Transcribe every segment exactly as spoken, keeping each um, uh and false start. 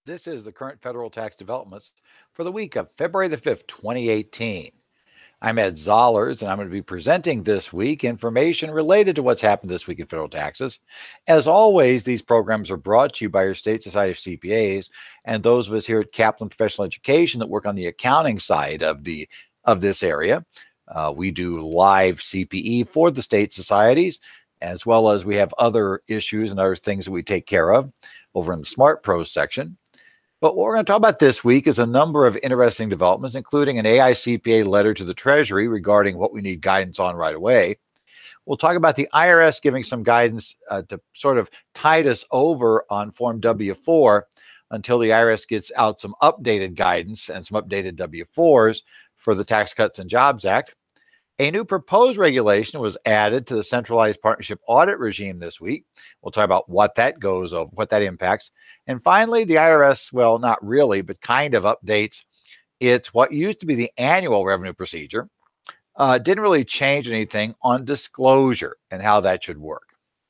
This is the current federal tax developments for the week of February the fifth, twenty eighteen. I'm Ed Zollers, and I'm going to be presenting this week information related to what's happened this week in federal taxes. As always, these programs are brought to you by your state society of C P As and those of us here at Kaplan Professional Education that work on the accounting side of the of this area. Uh, we do live C P E for the state societies, as well as we have other issues and other things that we take care of over in the Smart Pros section. But what we're going to talk about this week is a number of interesting developments, including an A I C P A letter to the Treasury regarding what we need guidance on right away. We'll talk about the I R S giving some guidance uh, to sort of tide us over on Form W four until the I R S gets out some updated guidance and some updated W fours for the Tax Cuts and Jobs Act. A new proposed regulation was added to the centralized partnership audit regime this week. We'll talk about what that goes over, what that impacts. And finally, the I R S, well, not really, but kind of updates. It's what used to be the annual revenue procedure. Uh, didn't really change anything on disclosure and how that should work.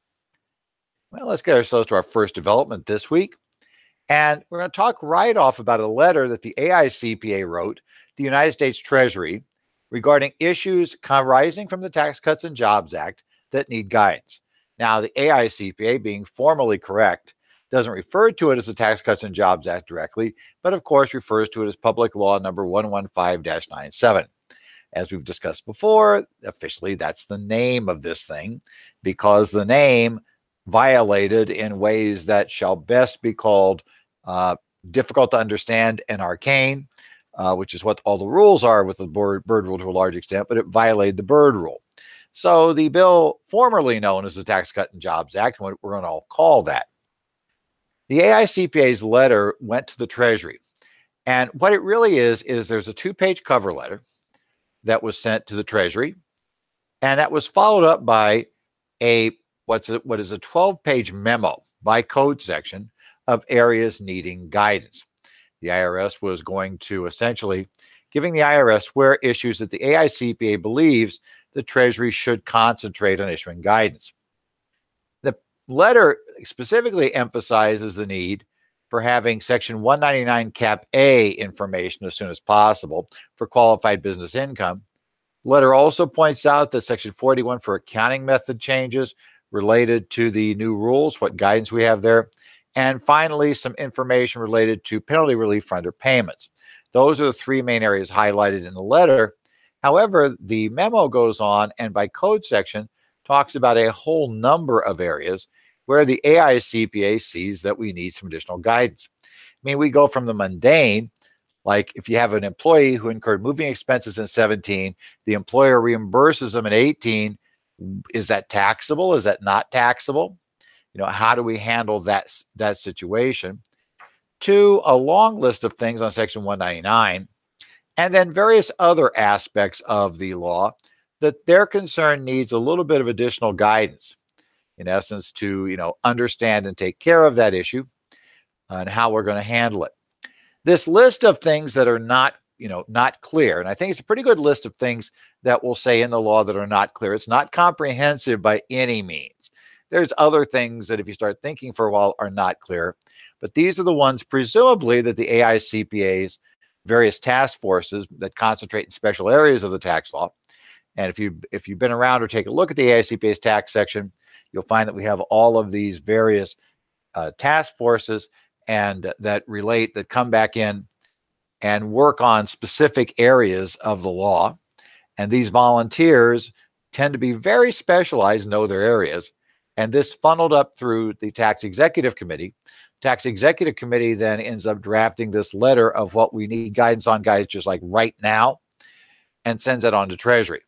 Well, let's get ourselves to our first development this week. And we're going to talk right off about a letter that the A I C P A wrote to the United States Treasury regarding issues arising from the Tax Cuts and Jobs Act that need guidance. Now, the A I C P A, being formally correct, doesn't refer to it as the Tax Cuts and Jobs Act directly, but of course refers to it as Public Law number one fifteen dash ninety-seven. As we've discussed before, officially that's the name of this thing because the name violated in ways that shall best be called uh, difficult to understand and arcane. Uh, which is what all the rules are with the Byrd, Byrd Rule to a large extent, but it violated the Byrd Rule. So the bill formerly known as the Tax Cut and Jobs Act, what we're going to all call that. The A I C P A's letter went to the Treasury. And what it really is, is there's a two-page cover letter that was sent to the Treasury, and that was followed up by a what's a, what is a twelve-page memo by code section of areas needing guidance. The I R S was going to essentially giving the I R S where issues that the A I C P A believes the Treasury should concentrate on issuing guidance. The letter specifically emphasizes the need for having Section one ninety-nine Cap A information as soon as possible for qualified business income. The letter also points out that Section forty-one for accounting method changes related to the new rules, what guidance we have there. And finally, some information related to penalty relief for underpayments. Those are the three main areas highlighted in the letter. However, the memo goes on and by code section talks about a whole number of areas where the A I C P A sees that we need some additional guidance. I mean, we go from the mundane, like if you have an employee who incurred moving expenses in seventeen, the employer reimburses them in eighteen. Is that taxable? Is that not taxable? You know, how do we handle that, that situation? To a long list of things on Section one ninety-nine, and then various other aspects of the law that their concern needs a little bit of additional guidance, in essence, to, you know, understand and take care of that issue and how we're going to handle it. This list of things that are not, you know, not clear, and I think it's a pretty good list of things that will say in the law that are not clear. It's not comprehensive by any means. There's other things that if you start thinking for a while are not clear, but these are the ones presumably that the A I C P A's various task forces that concentrate in special areas of the tax law. And if you if you've been around or take a look at the A I C P A's tax section, you'll find that we have all of these various uh, task forces and that relate that come back in and work on specific areas of the law. And these volunteers tend to be very specialized, know their areas. And this funneled up through the Tax Executive Committee. Tax Executive Committee then ends up drafting this letter of what we need guidance on, guys, just like right now, and sends it on to Treasury.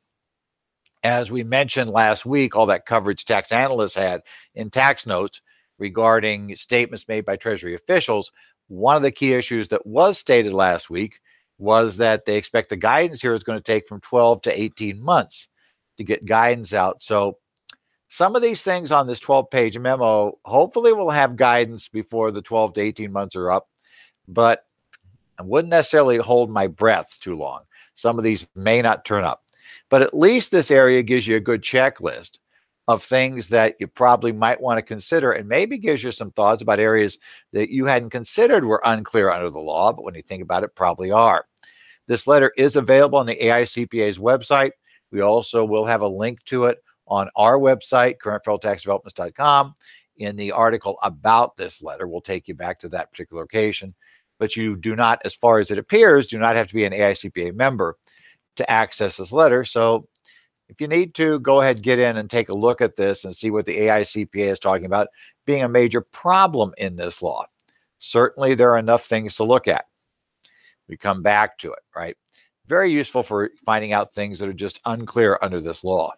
As we mentioned last week, all that coverage tax analysts had in tax notes regarding statements made by Treasury officials, one of the key issues that was stated last week was that they expect the guidance here is going to take from twelve to eighteen months to get guidance out. So some of these things on this twelve-page memo hopefully will have guidance before the twelve to eighteen months are up, but I wouldn't necessarily hold my breath too long. Some of these may not turn up, but at least this area gives you a good checklist of things that you probably might want to consider, and maybe gives you some thoughts about areas that you hadn't considered were unclear under the law, but when you think about it, probably are. This letter is available on the A I C P A's website. We also will have a link to it on our website, current federal tax developments dot com. In the article about this letter, we'll take you back to that particular location. But you do not, as far as it appears, do not have to be an A I C P A member to access this letter. So if you need to, go ahead, get in and take a look at this and see what the A I C P A is talking about being a major problem in this law. Certainly, there are enough things to look at. We come back to it, right? Very useful for finding out things that are just unclear under this law.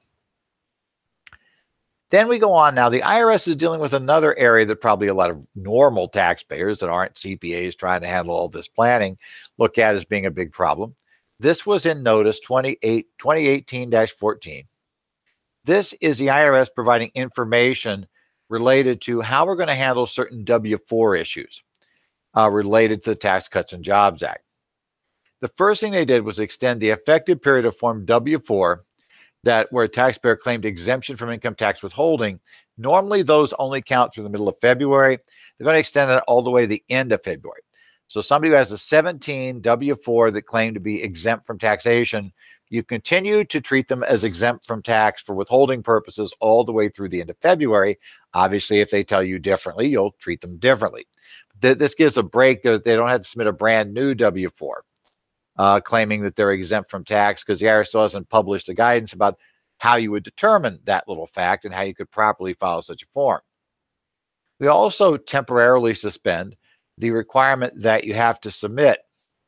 Then we go on now. The I R S is dealing with another area that probably a lot of normal taxpayers that aren't C P As trying to handle all this planning look at as being a big problem. This was in Notice twenty-eight, twenty eighteen dash fourteen. This is the I R S providing information related to how we're going to handle certain W four issues uh, related to the Tax Cuts and Jobs Act. The first thing they did was extend the effective period of Form W four, that where a taxpayer claimed exemption from income tax withholding. Normally, those only count through the middle of February. They're going to extend that all the way to the end of February. So somebody who has a seventeen W four that claimed to be exempt from taxation, you continue to treat them as exempt from tax for withholding purposes all the way through the end of February. Obviously, if they tell you differently, you'll treat them differently. This gives a break that they don't have to submit a brand new W four. Uh, claiming that they're exempt from tax, because the I R S still hasn't published the guidance about how you would determine that little fact and how you could properly file such a form. We also temporarily suspend the requirement that you have to submit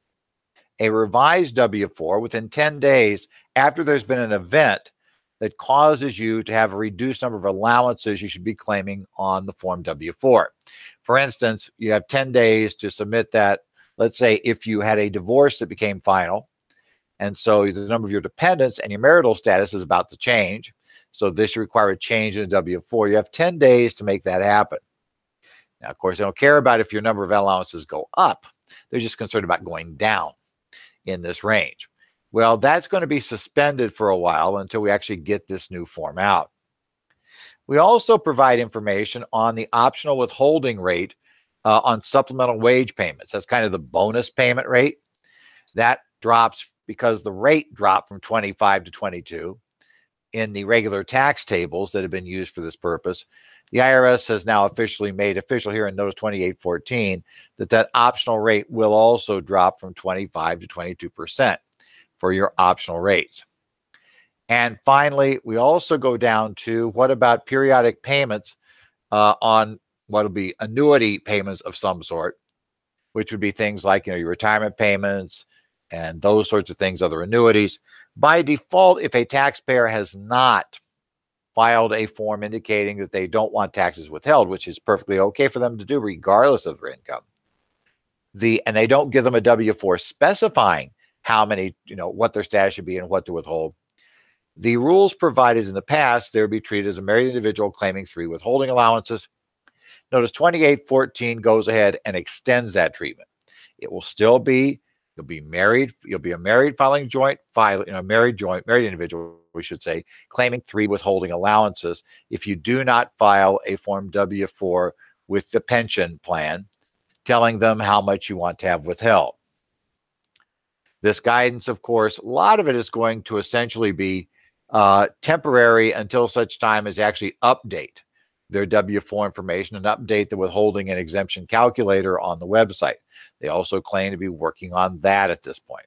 a revised W four within ten days after there's been an event that causes you to have a reduced number of allowances you should be claiming on the Form W four. For instance, you have ten days to submit that. Let's say if you had a divorce that became final, and so the number of your dependents and your marital status is about to change, so this require a change in the W four, you have ten days to make that happen. Now, of course, they don't care about if your number of allowances go up. They're just concerned about going down in this range. Well, that's going to be suspended for a while until we actually get this new form out. We also provide information on the optional withholding rate Uh, on supplemental wage payments. That's kind of the bonus payment rate. That drops because the rate dropped from twenty-five to twenty-two in the regular tax tables that have been used for this purpose. The I R S has now officially made official here in Notice twenty-eight fourteen that that optional rate will also drop from twenty-five to twenty-two percent for your optional rates. And finally, we also go down to what about periodic payments uh, on what will be annuity payments of some sort, which would be things like, you know, your retirement payments and those sorts of things, other annuities. By default, if a taxpayer has not filed a form indicating that they don't want taxes withheld, which is perfectly okay for them to do regardless of their income, the and they don't give them a W four specifying how many, you know, what their status should be and what to withhold, the rules provided in the past, they would be treated as a married individual claiming three withholding allowances. Notice twenty-eight fourteen goes ahead and extends that treatment. It will still be, you'll be married, you'll be a married filing joint, file, you know, married joint, married individual, we should say, claiming three withholding allowances if you do not file a Form W four with the pension plan, telling them how much you want to have withheld. This guidance, of course, a lot of it is going to essentially be uh, temporary until such time as they actually update their W four information and update the withholding and exemption calculator on the website. They also claim to be working on that at this point.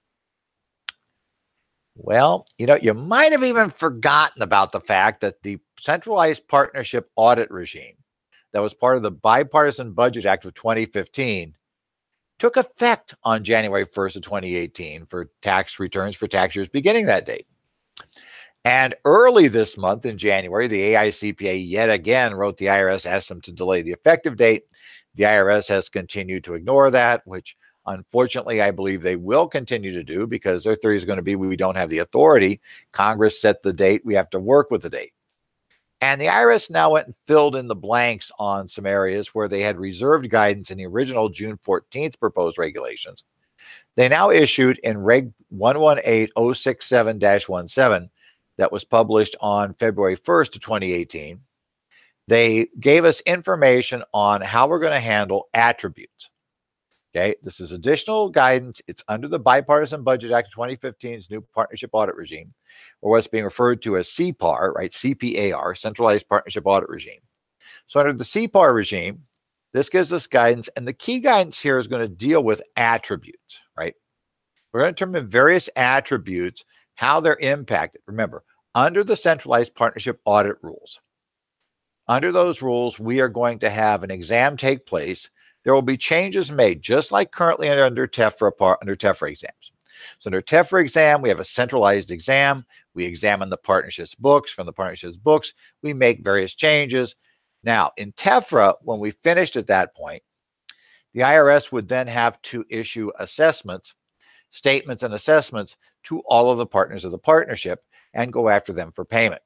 Well, you know, you might have even forgotten about the fact that the centralized partnership audit regime that was part of the Bipartisan Budget Act of twenty fifteen took effect on January first of twenty eighteen for tax returns for tax years beginning that date. And early this month in January, the A I C P A yet again wrote the I R S, asked them to delay the effective date. The I R S has continued to ignore that, which unfortunately I believe they will continue to do because their theory is going to be we don't have the authority. Congress set the date. We have to work with the date. And the I R S now went and filled in the blanks on some areas where they had reserved guidance in the original June fourteenth proposed regulations. They now issued in Reg one one eight oh six seven dash seventeen that was published on February first of twenty eighteen. They gave us information on how we're going to handle attributes. Okay, this is additional guidance. It's under the Bipartisan Budget Act of twenty fifteen's new partnership audit regime, or what's being referred to as C P A R, right? C P A R, Centralized Partnership Audit Regime. So under the C P A R regime, this gives us guidance, and the key guidance here is going to deal with attributes, right? We're going to determine various attributes, how they're impacted. Remember, under the Centralized Partnership Audit rules, under those rules, we are going to have an exam take place. There will be changes made, just like currently under TEFRA, under TEFRA exams. So under TEFRA exam, we have a centralized exam. We examine the partnership's books. From the partnership's books, we make various changes. Now, in TEFRA, when we finished at that point, the I R S would then have to issue assessments, statements and assessments to all of the partners of the partnership and go after them for payment.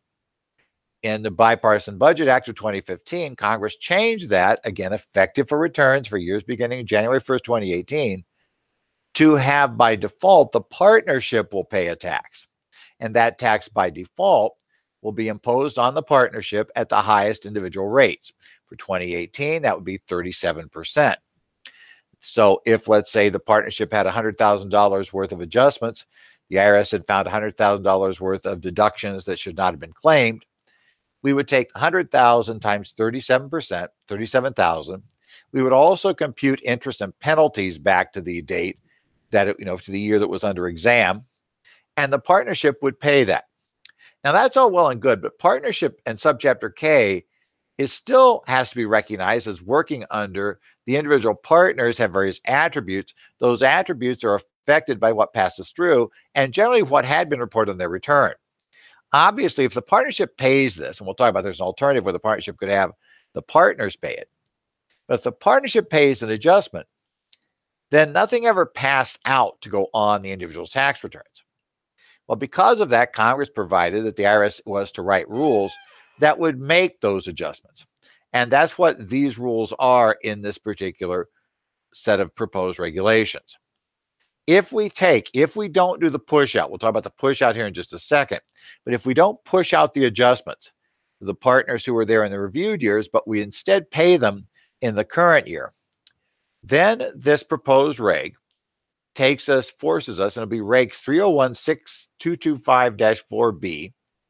In the Bipartisan Budget Act of twenty fifteen, Congress changed that, again, effective for returns for years beginning January first, twenty eighteen, to have by default, the partnership will pay a tax. And that tax by default will be imposed on the partnership at the highest individual rates. For twenty eighteen, that would be thirty-seven percent. So if, let's say, the partnership had one hundred thousand dollars worth of adjustments, the I R S had found one hundred thousand dollars worth of deductions that should not have been claimed, we would take one hundred thousand times thirty-seven percent, thirty-seven thousand. We would also compute interest and penalties back to the date that, it, you know, to the year that was under exam, and the partnership would pay that. Now, that's all well and good, but partnership and subchapter K is still has to be recognized as working under the individual partners have various attributes. Those attributes are affected by what passes through and generally what had been reported on their return. Obviously, if the partnership pays this, and we'll talk about there's an alternative where the partnership could have the partners pay it, but if the partnership pays an adjustment, then nothing ever passed out to go on the individual's tax returns. Well, because of that, Congress provided that the I R S was to write rules that would make those adjustments. And that's what these rules are in this particular set of proposed regulations. If we take, if we don't do the push out, we'll talk about the push out here in just a second, but if we don't push out the adjustments to the partners who were there in the reviewed years, but we instead pay them in the current year, then this proposed reg takes us, forces us, and it'll be Reg three oh one six two two five dash four B,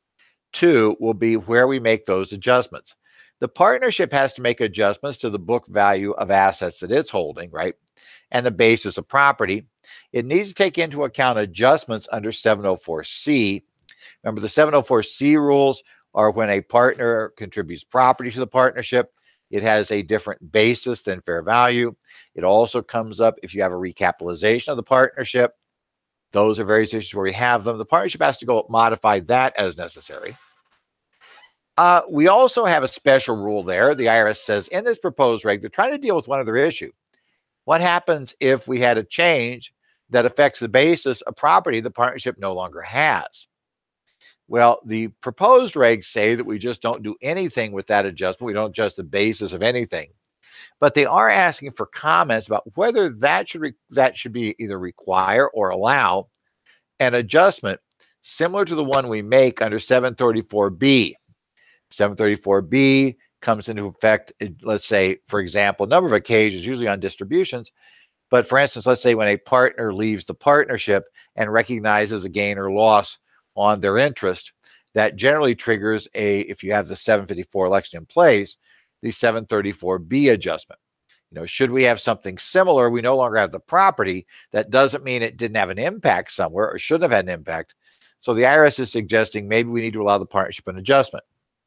two will be where we make those adjustments. The partnership has to make adjustments to the book value of assets that it's holding, right? And the basis of property. It needs to take into account adjustments under seven oh four C. Remember, the seven oh four C rules are when a partner contributes property to the partnership. It has a different basis than fair value. It also comes up if you have a recapitalization of the partnership. Those are various issues where we have them. The partnership has to go modify that as necessary. Uh, we also have a special rule there. The I R S says in this proposed reg, they're trying to deal with one other issue. What happens if we had a change that affects the basis of property the partnership no longer has? Well, the proposed regs say that we just don't do anything with that adjustment. We don't adjust the basis of anything. But they are asking for comments about whether that should, that should be either require or allow an adjustment similar to the one we make under seven thirty-four B. seven thirty-four B comes into effect, let's say, for example, a number of occasions, usually on distributions. But for instance, let's say when a partner leaves the partnership and recognizes a gain or loss on their interest, that generally triggers a, if you have the seven fifty-four election in place, the seven thirty-four B adjustment. You know, should we have something similar? We no longer have the property. That doesn't mean it didn't have an impact somewhere or shouldn't have had an impact. So the I R S is suggesting maybe we need to allow the partnership an adjustment.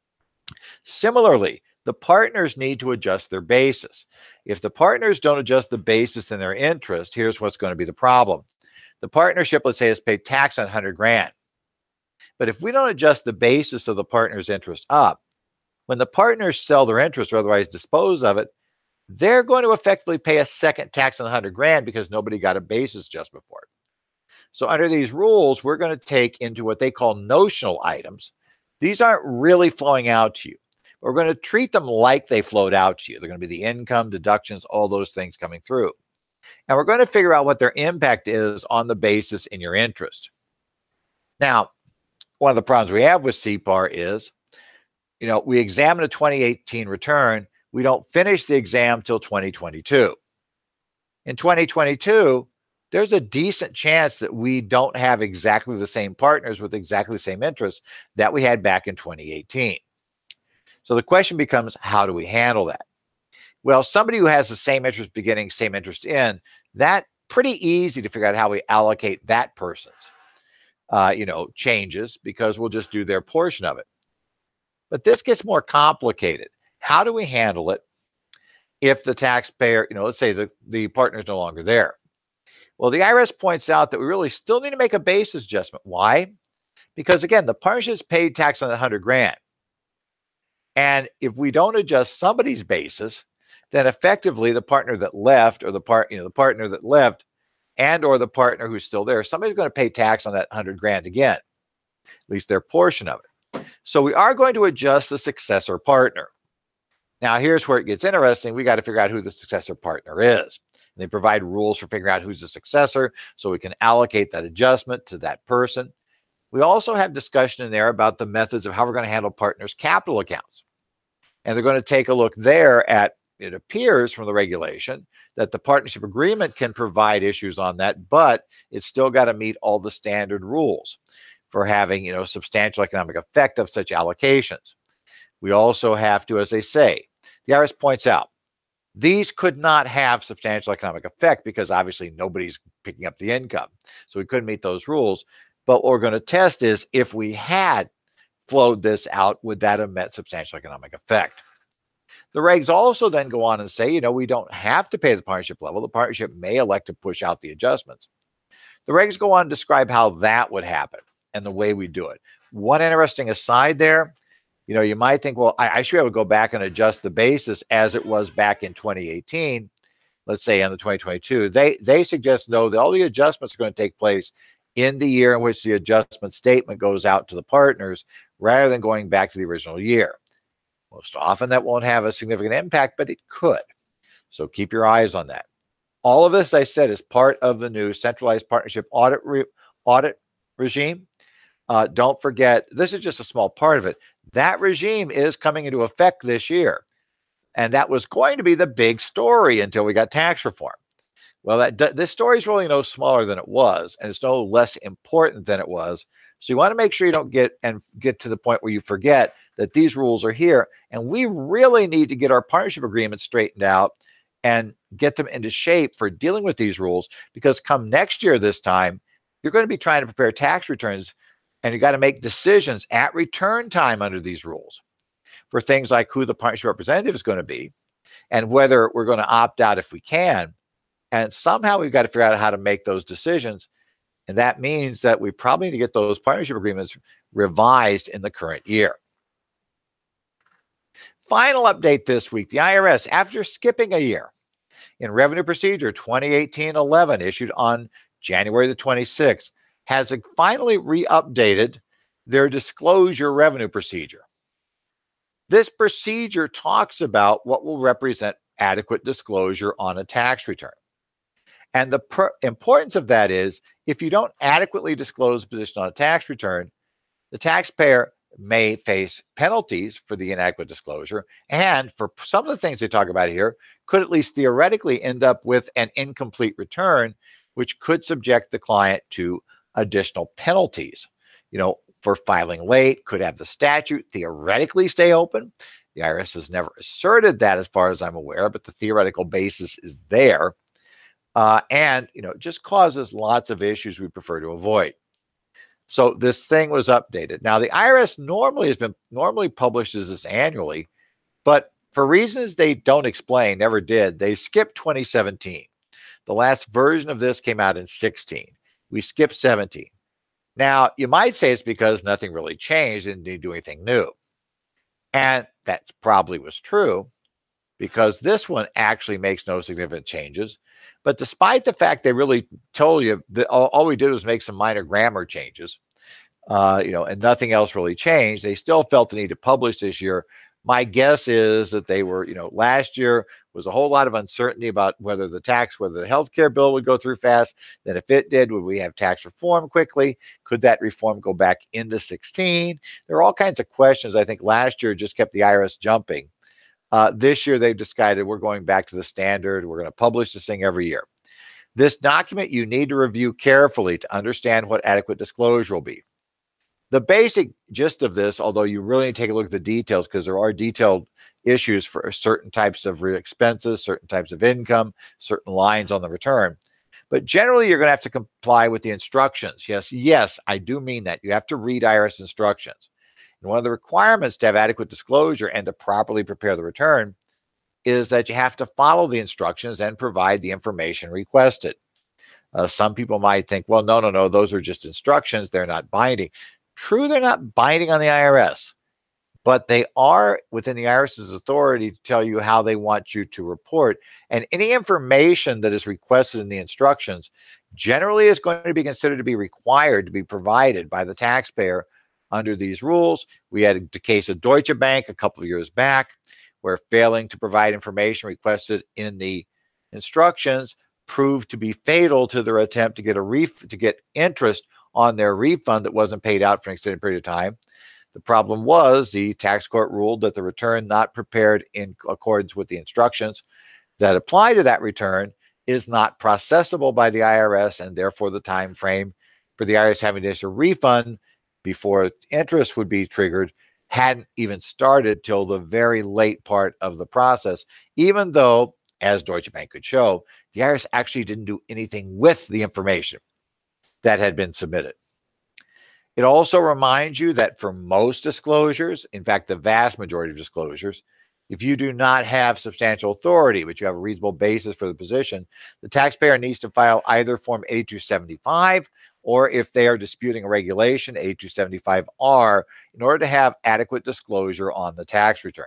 Similarly, the partners need to adjust their basis. If the partners don't adjust the basis in their interest, here's what's going to be the problem. The partnership, let's say, has paid tax on one hundred grand. But if we don't adjust the basis of the partner's interest up, when the partners sell their interest or otherwise dispose of it, they're going to effectively pay a second tax on one hundred grand because nobody got a basis adjustment for it. So under these rules, we're going to take into what they call notional items. These aren't really flowing out to you. We're going to treat them like they flowed out to you. They're going to be the income, deductions, all those things coming through. And we're going to figure out what their impact is on the basis in your interest. Now, one of the problems we have with C P A R is, you know, we examine a twenty eighteen return. We don't finish the exam till twenty twenty-two. In twenty twenty-two, there's a decent chance that we don't have exactly the same partners with exactly the same interests that we had back in twenty eighteen. So the question becomes, how do we handle that? Well, somebody who has the same interest beginning, same interest end, that pretty easy to figure out how we allocate that person's, uh, you know, changes, because we'll just do their portion of it. But this gets more complicated. How do we handle it if the taxpayer, you know, let's say the, the partner is no longer there? Well, the I R S points out that we really still need to make a basis adjustment. Why? Because again, the partnership's paid tax on that hundred grand. And if we don't adjust somebody's basis, then effectively the partner that left, or the part, you know, the partner that left and or the partner who's still there, somebody's going to pay tax on that hundred grand again, at least their portion of it. So we are going to adjust the successor partner. Now, here's where it gets interesting. We got to figure out who the successor partner is. And they provide rules for figuring out who's the successor so we can allocate that adjustment to that person. We also have discussion in there about the methods of how we're going to handle partners' capital accounts. And they're going to take a look there at, it appears from the regulation that the partnership agreement can provide issues on that, but it's still got to meet all the standard rules for having, you know, substantial economic effect of such allocations. We also have to, as they say, the I R S points out, these could not have substantial economic effect because obviously nobody's picking up the income. So we couldn't meet those rules. But what we're going to test is if we had flowed this out, would that have met substantial economic effect? The regs also then go on and say, you know, we don't have to pay the partnership level. The partnership may elect to push out the adjustments. The regs go on to describe how that would happen and the way we do it. One interesting aside there, you know, you might think, well, I, I should be able to go back and adjust the basis as it was back in twenty eighteen, let's say in the twenty twenty-two. They, they suggest, no, that all the adjustments are going to take place in the year in which the adjustment statement goes out to the partners rather than going back to the original year. Most often that won't have a significant impact, but it could. So keep your eyes on that. All of this, I said, is part of the new centralized partnership audit re audit regime. Uh, don't forget, this is just a small part of it. That regime is coming into effect this year. And that was going to be the big story until we got tax reform. Well, that, this story is really no smaller than it was, and it's no less important than it was. So you want to make sure you don't get and get to the point where you forget that these rules are here. And we really need to get our partnership agreements straightened out and get them into shape for dealing with these rules, because come next year this time, you're going to be trying to prepare tax returns, and you got to make decisions at return time under these rules for things like who the partnership representative is going to be and whether we're going to opt out if we can. And somehow we've got to figure out how to make those decisions. And that means that we probably need to get those partnership agreements revised in the current year. Final update this week, the I R S, after skipping a year in Revenue Procedure twenty eighteen eleven, issued on January the twenty-sixth, has finally re-updated their disclosure revenue procedure. This procedure talks about what will represent adequate disclosure on a tax return. And the importance of that is, if you don't adequately disclose a position on a tax return, the taxpayer may face penalties for the inadequate disclosure. And for some of the things they talk about here, could at least theoretically end up with an incomplete return, which could subject the client to additional penalties. You know, for filing late, could have the statute theoretically stay open. The I R S has never asserted that as far as I'm aware, but the theoretical basis is there. Uh, and, you know, it just causes lots of issues we prefer to avoid. So this thing was updated. Now, the I R S normally has been, normally publishes this annually, but for reasons they don't explain, never did, they skipped twenty seventeen. The last version of this came out in sixteen. We skipped seventeen. Now, you might say it's because nothing really changed and didn't do anything new. And that probably was true, because this one actually makes no significant changes. But despite the fact they really told you that all, all we did was make some minor grammar changes, uh, you know, and nothing else really changed, they still felt the need to publish this year My guess is that they were, you know, last year was a whole lot of uncertainty about whether the tax, whether the healthcare bill would go through fast. Then if it did, would we have tax reform quickly? Could that reform go back into sixteen? There are all kinds of questions. I think last year just kept the I R S jumping. Uh, this year they've decided we're going back to the standard. We're going to publish this thing every year. This document you need to review carefully to understand what adequate disclosure will be. The basic gist of this, although you really need to take a look at the details because there are detailed issues for certain types of expenses, certain types of income, certain lines on the return. But generally, you're going to have to comply with the instructions. Yes, yes, I do mean that. You have to read I R S instructions. And one of the requirements to have adequate disclosure and to properly prepare the return is that you have to follow the instructions and provide the information requested. Uh, some people might think, well, no, no, no, those are just instructions. They're not binding. True, they're not binding on the I R S, but they are within the IRS's authority to tell you how they want you to report. And any information that is requested in the instructions generally is going to be considered to be required to be provided by the taxpayer under these rules. We had the case of Deutsche Bank a couple of years back, where failing to provide information requested in the instructions proved to be fatal to their attempt to get a ref- to get interest on their refund that wasn't paid out for an extended period of time. The problem was the tax court ruled that the return not prepared in accordance with the instructions that apply to that return is not processable by the I R S, and therefore the time frame for the I R S having to issue a refund before interest would be triggered hadn't even started till the very late part of the process, even though, as Deutsche Bank could show, the I R S actually didn't do anything with the information that had been submitted. It also reminds you that for most disclosures, in fact, the vast majority of disclosures, if you do not have substantial authority, but you have a reasonable basis for the position, the taxpayer needs to file either Form eighty-two seventy-five, or if they are disputing a regulation, eighty-two seventy-five R, in order to have adequate disclosure on the tax return.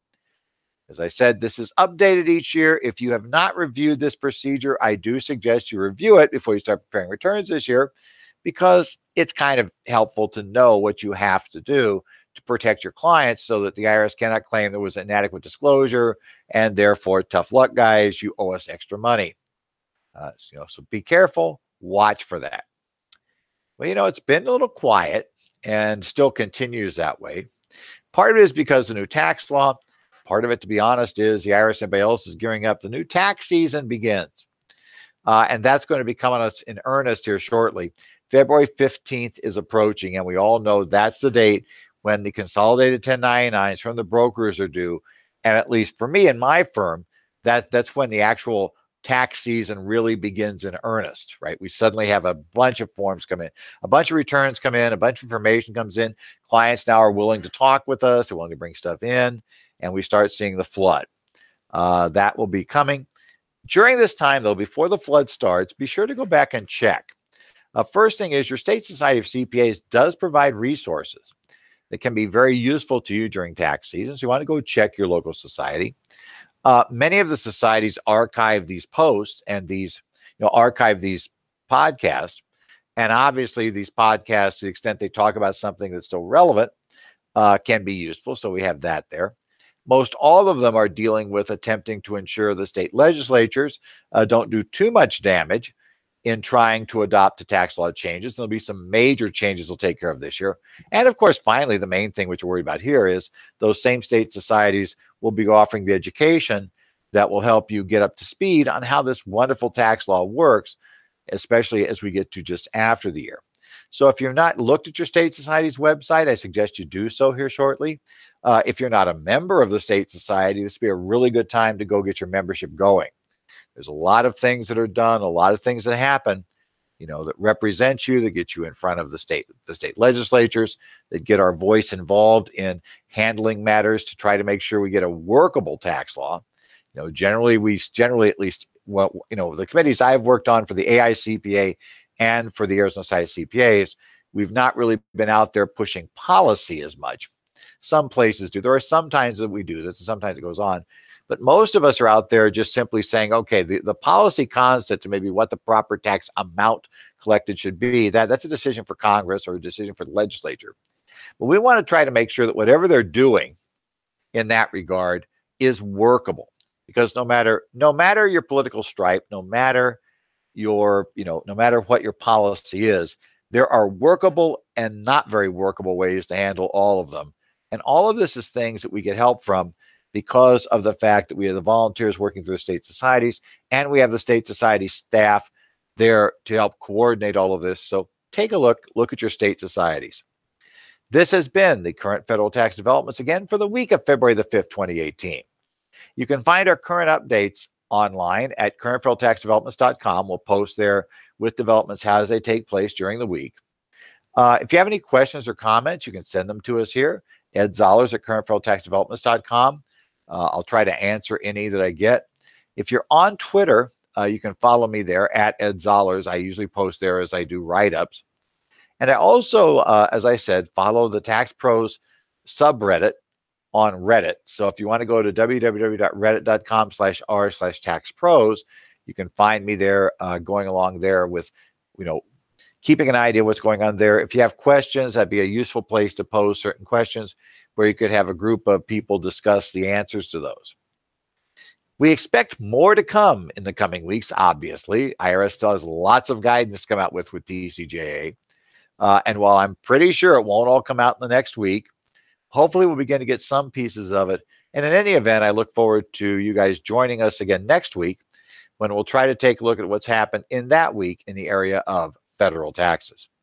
As I said, this is updated each year. If you have not reviewed this procedure, I do suggest you review it before you start preparing returns this year, because it's kind of helpful to know what you have to do to protect your clients so that the I R S cannot claim there was inadequate disclosure and therefore, tough luck, guys, you owe us extra money. Uh, so, you know, so be careful, watch for that. Well, you know, it's been a little quiet and still continues that way. Part of it is because of the new tax law. Part of it, to be honest, is the I R S and everybody else is gearing up. The new tax season begins. Uh, and that's going to be coming us in earnest here shortly. February fifteenth is approaching, and we all know that's the date when the consolidated ten ninety-nines from the brokers are due. And at least for me and my firm, that, that's when the actual tax season really begins in earnest, right? We suddenly have a bunch of forms come in, a bunch of returns come in, a bunch of information comes in. Clients now are willing to talk with us, they're willing to bring stuff in, and we start seeing the flood. Uh, that will be coming. During this time, though, before the flood starts, be sure to go back and check. Uh, first thing is your State Society of C P As does provide resources that can be very useful to you during tax season. So you want to go check your local society. Uh, many of the societies archive these posts and these, you know, archive these podcasts. And obviously these podcasts, to the extent they talk about something that's still relevant, uh, can be useful. So we have that there. Most all of them are dealing with attempting to ensure the state legislatures uh, don't do too much damage in trying to adopt the tax law changes. There'll be some major changes they'll take care of this year. And of course, finally, the main thing which we're worried about here is those same state societies will be offering the education that will help you get up to speed on how this wonderful tax law works, especially as we get to just after the year. So if you've not looked at your state society's website, I suggest you do so here shortly. Uh, if you're not a member of the state society, this would be a really good time to go get your membership going. There's a lot of things that are done, a lot of things that happen, you know, that represent you, that get you in front of the state, the state legislatures, that get our voice involved in handling matters to try to make sure we get a workable tax law. You know, generally, we generally at least, well, you know, the committees I've worked on for the A I C P A and for the Arizona Society of C P As, we've not really been out there pushing policy as much. Some places do. There are some times that we do this, and sometimes it goes on. But most of us are out there just simply saying, okay, the, the policy concept to maybe what the proper tax amount collected should be, that, that's a decision for Congress or a decision for the legislature. But we want to try to make sure that whatever they're doing in that regard is workable, because no matter no matter your political stripe, no matter your, you know, no matter what your policy is, there are workable and not very workable ways to handle all of them. And all of this is things that we get help from because of the fact that we have the volunteers working through the state societies, and we have the state society staff there to help coordinate all of this. So take a look, look at your state societies. This has been the current federal tax developments again for the week of February the fifth, twenty eighteen. You can find our current updates online at current federal tax developments dot com. We'll post there with developments as they take place during the week. Uh, if you have any questions or comments, you can send them to us here. Ed Zollars at current federal tax developments dot com. Uh, I'll try to answer any that I get. If you're on Twitter, uh, you can follow me there at Ed Zollars. I usually post there as I do write-ups. And I also, uh, as I said, follow the Tax Pros subreddit on Reddit. So if you want to go to w w w dot reddit dot com slash r slash tax pros, you can find me there, uh, going along there with, you know, keeping an idea what's going on there. If you have questions, that'd be a useful place to pose certain questions where you could have a group of people discuss the answers to those. We expect more to come in the coming weeks, obviously. I R S still has lots of guidance to come out with with T C J A. Uh, and while I'm pretty sure it won't all come out in the next week, hopefully we'll begin to get some pieces of it. And in any event, I look forward to you guys joining us again next week when we'll try to take a look at what's happened in that week in the area of federal taxes.